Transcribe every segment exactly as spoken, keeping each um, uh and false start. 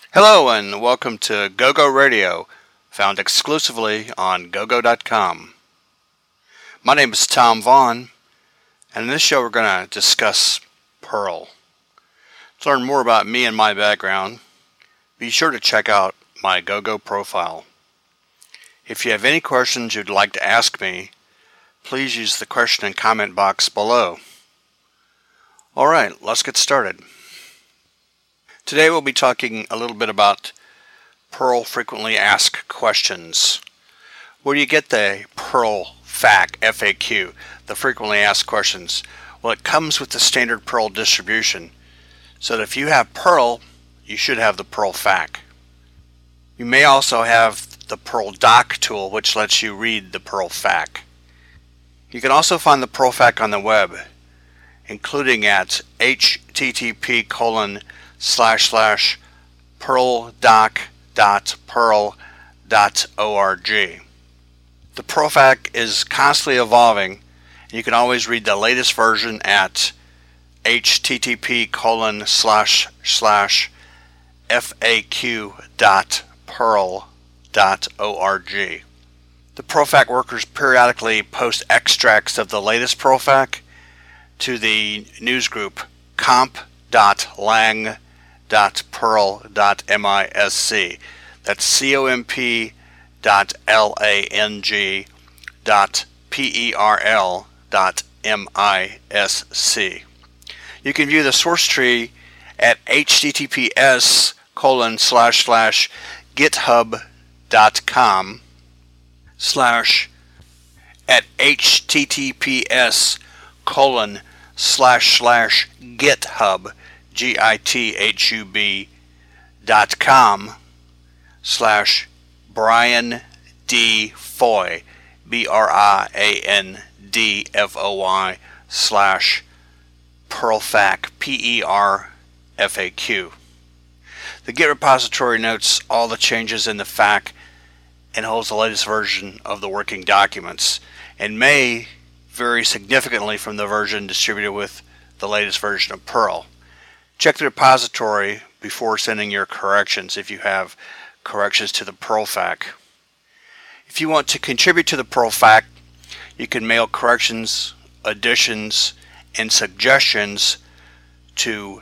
Hello and welcome to GoGo Radio, found exclusively on gogo dot com. My name is Tom Vaughn, and in this show we're going to discuss Perl. To learn more about me and my background, be sure to check out my GoGo profile. If you have any questions you'd like to ask me, please use the question and comment box below. Alright, let's get started. Today we'll be talking a little bit about Perl frequently asked questions. Where do you get the Perl F A Q, F A Q, the frequently asked questions? Well, it comes with the standard Perl distribution, so that if you have Perl, you should have the Perl F A Q. You may also have the Perl Doc tool, which lets you read the Perl F A Q. You can also find the Perl F A Q on the web, including at http colon slash slash perldoc dot perl dot org. The Perl F A Q is constantly evolving, and you can always read the latest version at http colon slash slash faq dot perl dot org. The Perl F A Q workers periodically post extracts of the latest Perl F A Q to the news group comp dot lang dot perl dot misc. That's C-O-M-P dot L-A-N-G dot P-E-R-L dot M-I-S-C. You can view the source tree at https colon slash slash github dot com slash at https colon slash slash github G-I-T-H-U-B dot com slash Brian D. Foy, B R I A N D F O Y slash Perl F A Q, P E R F A Q. The Git repository notes all the changes in the F A Q and holds the latest version of the working documents, and may vary significantly from the version distributed with the latest version of Perl. Check the repository before sending your corrections if you have corrections to the Perl F A Q. If you want to contribute to the Perl F A Q, you can mail corrections, additions, and suggestions to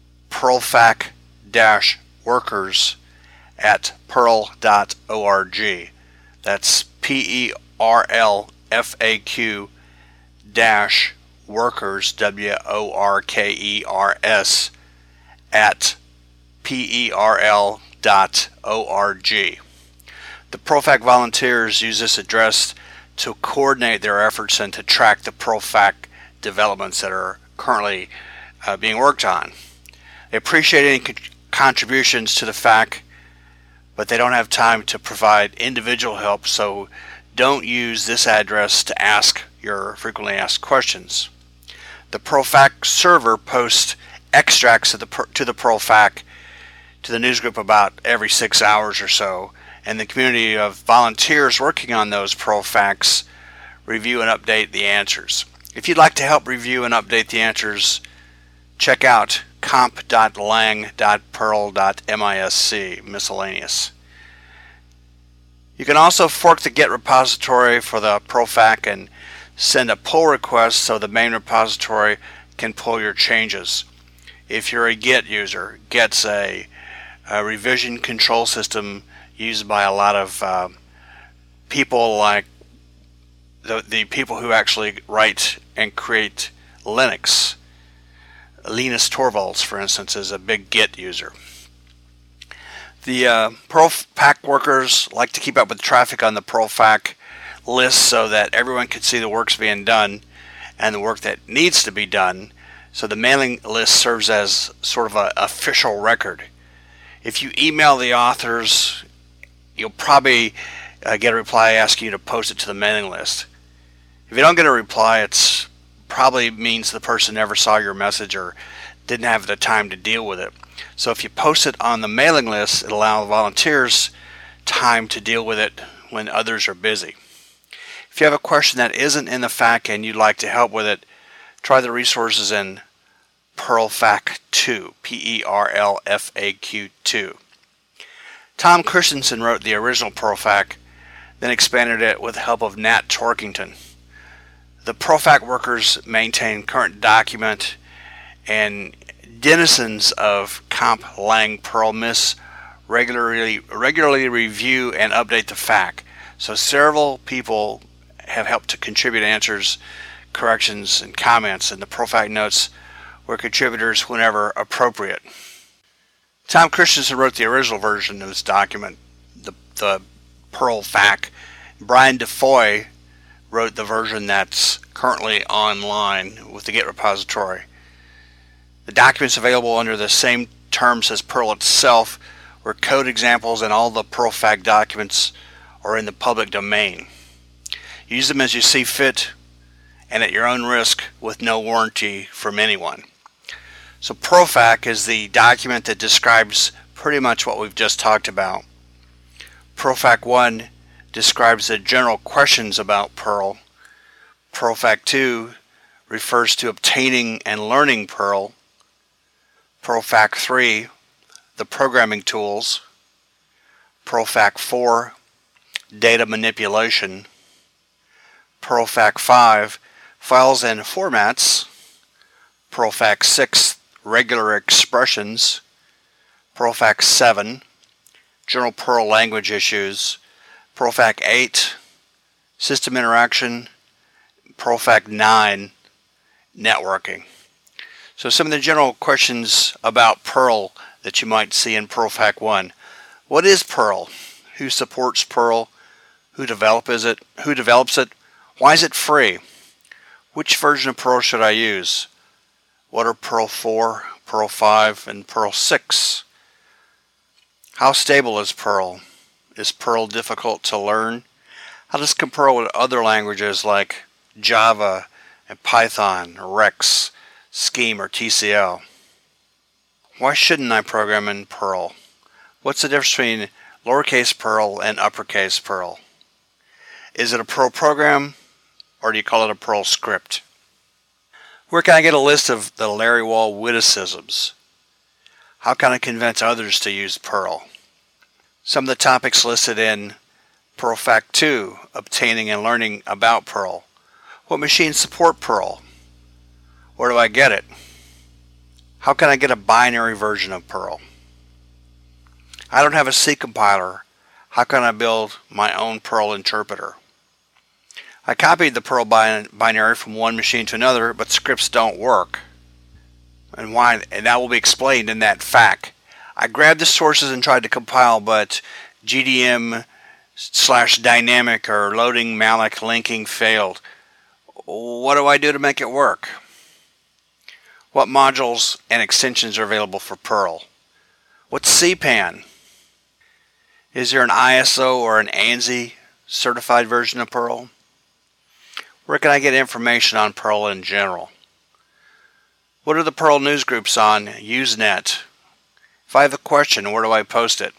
perlfac-workers at perl dot org. That's P E R L F A Q dash workers, W O R K E R S, at P E R L dot org. The Perl F A Q volunteers use this address to coordinate their efforts and to track the Perl F A Q developments that are currently uh, being worked on. They appreciate any co- contributions to the F A Q, but they don't have time to provide individual help, so don't use this address to ask your frequently asked questions. The Perl F A Q server posts extracts of the, to the Perl F A Q to the newsgroup about every six hours or so, and the community of volunteers working on those Perl F A Qs review and update the answers. If you'd like to help review and update the answers, check out comp dot lang dot perl dot misc, miscellaneous. You can also fork the Git repository for the Perl F A Q and send a pull request so the main repository can pull your changes. If you're a Git user, Git's a, a revision control system used by a lot of uh, people like the, the people who actually write and create Linux. Linus Torvalds, for instance, is a big Git user. The uh, Perl F A Q workers like to keep up with traffic on the Perl F A Q list so that everyone can see the work's being done and the work that needs to be done. So the mailing list serves as sort of an official record. If you email the authors, you'll probably uh, get a reply asking you to post it to the mailing list. If you don't get a reply, it's probably means the person never saw your message or didn't have the time to deal with it. So if you post it on the mailing list, it allows volunteers time to deal with it when others are busy. If you have a question that isn't in the F A Q and you'd like to help with it, try the resources in Perl F A Q two, P E R L F A Q two. Tom Christensen wrote the original PerlFac, then expanded it with the help of Nat Torkington. The PerlFac workers maintain current document, and denizens of Comp Lang Perl Miss regularly regularly review and update the F A Q. So several people have helped to contribute answers, corrections, and comments in the PerlFac notes where contributors whenever appropriate. Tom Christensen wrote the original version of this document, the, the PerlFac. Brian DeFoy wrote the version that's currently online with the Git repository. The document's available under the same terms as Perl itself, where code examples and all the PerlFac documents are in the public domain. Use them as you see fit and at your own risk with no warranty from anyone. So PerlFac is the document that describes pretty much what we've just talked about. PerlFac one describes the general questions about Perl. PerlFac two refers to obtaining and learning Perl. PerlFac three, the programming tools. PerlFac four, data manipulation. PerlFac five, files and formats. PerlFac six, regular expressions. PerlFac seven, general Perl language issues. PerlFac eight, system interaction. PerlFac nine, networking. So some of the general questions about Perl that you might see in PerlFac one. What is Perl? Who supports Perl? Who develops it? Who develops it? Why is it free? Which version of Perl should I use? What are Perl four, Perl five, and Perl six? How stable is Perl? Is Perl difficult to learn? How does it compare with other languages like Java and Python, or Rex, Scheme, or T C L? Why shouldn't I program in Perl? What's the difference between lowercase Perl and uppercase Perl? Is it a Perl program, or do you call it a Perl script? Where can I get a list of the Larry Wall witticisms? How can I convince others to use Perl? Some of the topics listed in PerlFac two, obtaining and learning about Perl. What machines support Perl? Where do I get it? How can I get a binary version of Perl? I don't have a C compiler. How can I build my own Perl interpreter? I copied the Perl binary from one machine to another, but scripts don't work. And why? And that will be explained in that F A Q. I grabbed the sources and tried to compile, but G D M slash dynamic or loading malloc linking failed. What do I do to make it work? What modules and extensions are available for Perl? What's C PAN? Is there an I S O or an ANSI certified version of Perl? Where can I get information on Perl in general? What are the Perl news groups on Usenet? If I have a question, where do I post it?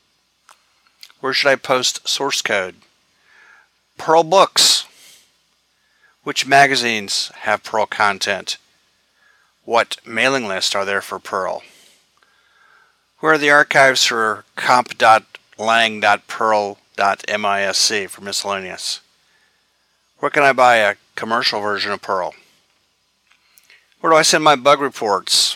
Where should I post source code? Perl books. Which magazines have Perl content? What mailing lists are there for Perl? Where are the archives for comp dot lang dot perl dot misc for miscellaneous? Where can I buy a commercial version of Perl? Where do I send my bug reports?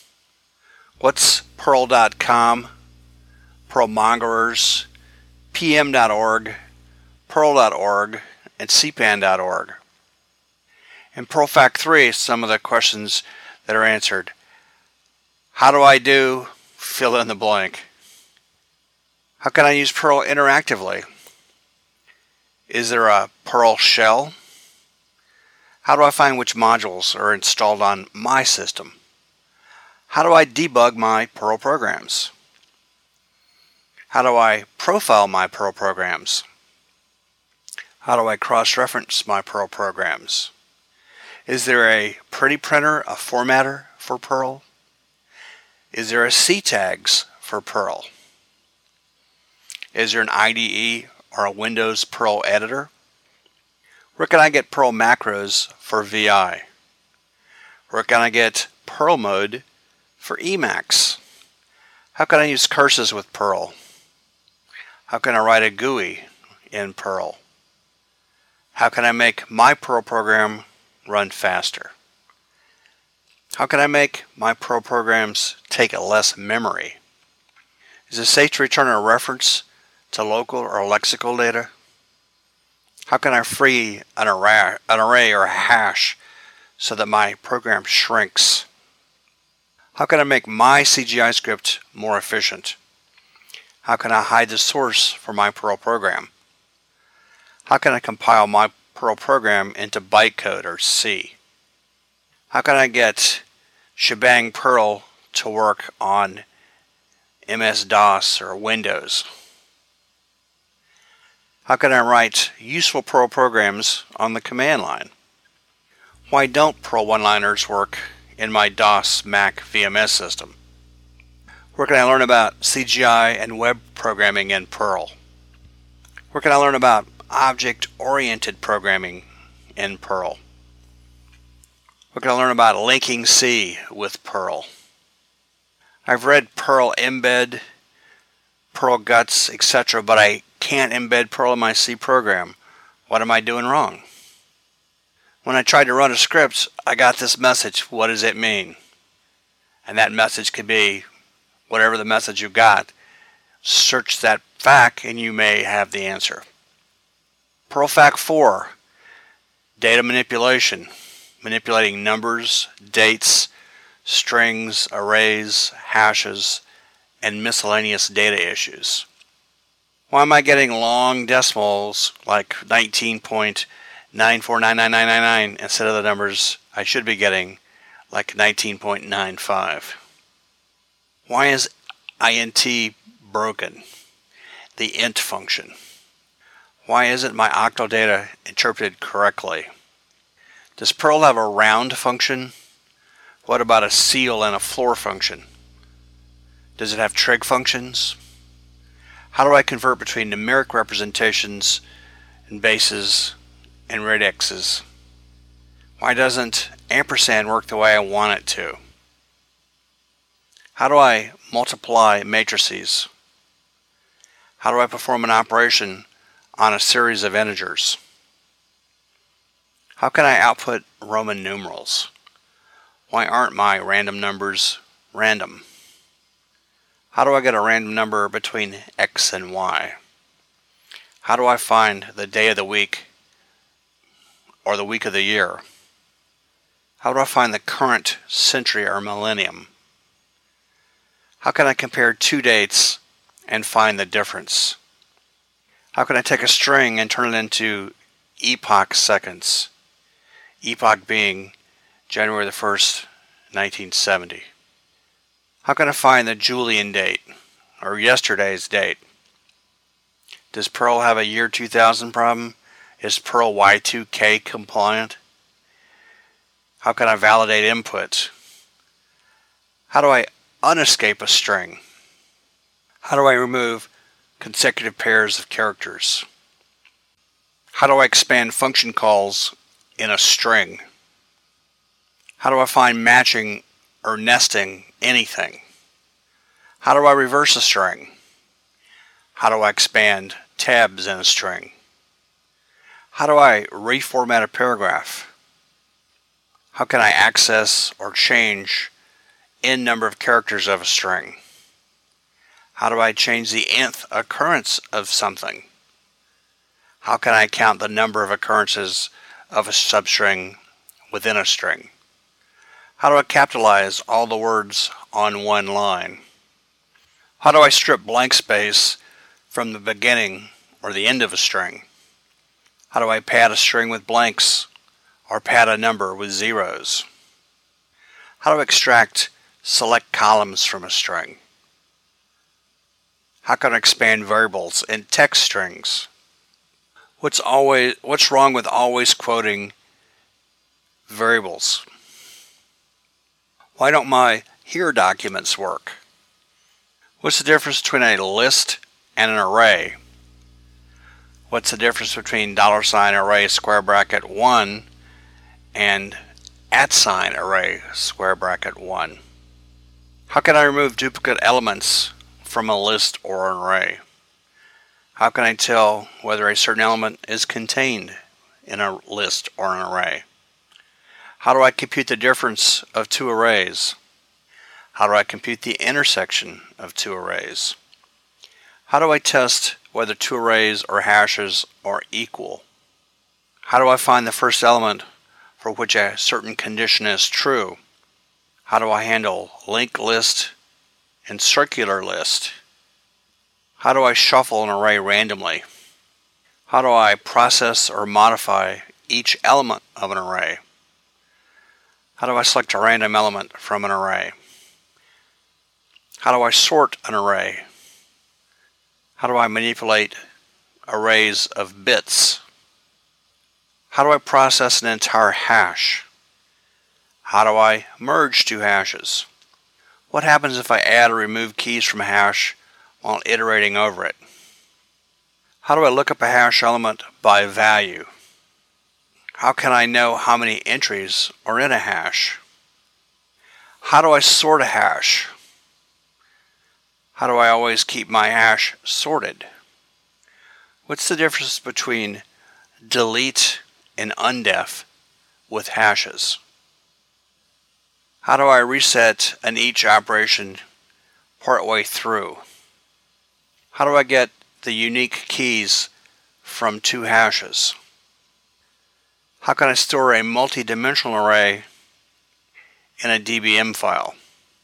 What's Perl dot com, Perlmongerers, P M dot org, Perl dot org, and C PAN dot org? In PerlFac three, some of the questions that are answered. How do I do? Fill in the blank. How can I use Perl interactively? Is there a Perl shell? How do I find which modules are installed on my system? How do I debug my Perl programs? How do I profile my Perl programs? How do I cross-reference my Perl programs? Is there a pretty printer, a formatter for Perl? Is there a C tags for Perl? Is there an I D E or a Windows Perl editor? Where can I get Perl macros for V I? Where can I get Perl mode for Emacs? How can I use curses with Perl? How can I write a G U I in Perl? How can I make my Perl program run faster? How can I make my Perl programs take less memory? Is it safe to return a reference to local or lexical data? How can I free an array, an array or a hash so that my program shrinks? How can I make my C G I script more efficient? How can I hide the source for my Perl program? How can I compile my Perl program into bytecode or C? How can I get Shebang Perl to work on M S DOS or Windows? How can I write useful Perl programs on the command line? Why don't Perl one-liners work in my DOS Mac V M S system? Where can I learn about C G I and web programming in Perl? Where can I learn about object-oriented programming in Perl? Where can I learn about linking C with Perl? I've read Perl embed, Perl guts, et cetera, but I can't embed Perl in my C program. What am I doing wrong? When I tried to run a script, I got this message. What does it mean? And that message could be whatever the message you got. Search that F A Q and you may have the answer. Perl F A Q four, data manipulation, manipulating numbers, dates, strings, arrays, hashes, and miscellaneous data issues. Why am I getting long decimals like nineteen point nine four nine nine nine nine nine instead of the numbers I should be getting like nineteen point nine five? Why is int broken? The int function. Why isn't my octal data interpreted correctly? Does Perl have a round function? What about a ceil and a floor function? Does it have trig functions? How do I convert between numeric representations and bases and radixes? Why doesn't ampersand work the way I want it to? How do I multiply matrices? How do I perform an operation on a series of integers? How can I output Roman numerals? Why aren't my random numbers random? How do I get a random number between X and Y? How do I find the day of the week or the week of the year? How do I find the current century or millennium? How can I compare two dates and find the difference? How can I take a string and turn it into epoch seconds? Epoch being January the first, nineteen seventy. How can I find the Julian date or yesterday's date? Does Perl have a year two thousand problem? Is Perl Y two K compliant? How can I validate inputs? How do I unescape a string? How do I remove consecutive pairs of characters? How do I expand function calls in a string? How do I find matching or nesting anything? How do I reverse a string? How do I expand tabs in a string? How do I reformat a paragraph? How can I access or change n number of characters of a string? How do I change the nth occurrence of something? How can I count the number of occurrences of a substring within a string? How do I capitalize all the words on one line? How do I strip blank space from the beginning or the end of a string? How do I pad a string with blanks or pad a number with zeros? How do I extract select columns from a string? How can I expand variables in text strings? What's always what's wrong with always quoting variables? Why don't my here documents work? What's the difference between a list and an array? What's the difference between dollar sign array square bracket one and at sign array square bracket one? How can I remove duplicate elements from a list or an array? How can I tell whether a certain element is contained in a list or an array? How do I compute the difference of two arrays? How do I compute the intersection of two arrays? How do I test whether two arrays or hashes are equal? How do I find the first element for which a certain condition is true? How do I handle linked list and circular list? How do I shuffle an array randomly? How do I process or modify each element of an array? How do I select a random element from an array? How do I sort an array? How do I manipulate arrays of bits? How do I process an entire hash? How do I merge two hashes? What happens if I add or remove keys from a hash while iterating over it? How do I look up a hash element by value? How can I know how many entries are in a hash? How do I sort a hash? How do I always keep my hash sorted? What's the difference between delete and undef with hashes? How do I reset an each operation partway through? How do I get the unique keys from two hashes? How can I store a multi-dimensional array in a D B M file?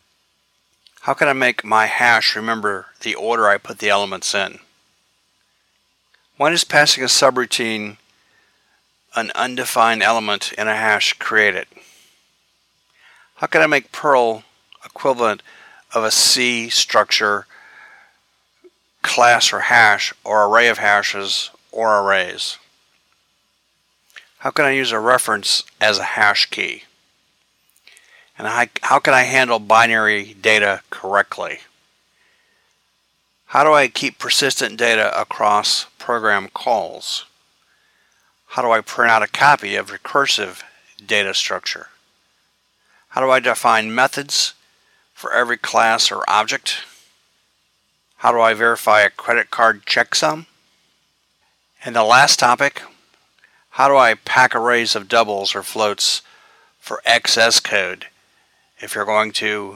How can I make my hash remember the order I put the elements in? When does passing a subroutine an undefined element in a hash create it? How can I make Perl equivalent of a C structure, class or hash, or array of hashes or arrays? How can I use a reference as a hash key? And how, how can I handle binary data correctly? How do I keep persistent data across program calls? How do I print out a copy of recursive data structure? How do I define methods for every class or object? How do I verify a credit card checksum? And the last topic, how do I pack arrays of doubles or floats for X S code if you're going to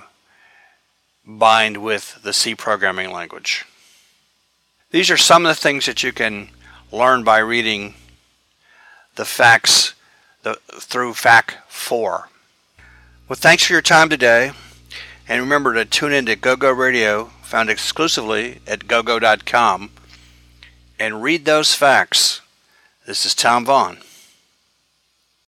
bind with the C programming language? These are some of the things that you can learn by reading the facts the, through F A Q four. Well, thanks for your time today, and remember to tune in to GoGo Radio, found exclusively at gogo dot com, and read those facts. This is Tom Vaughn.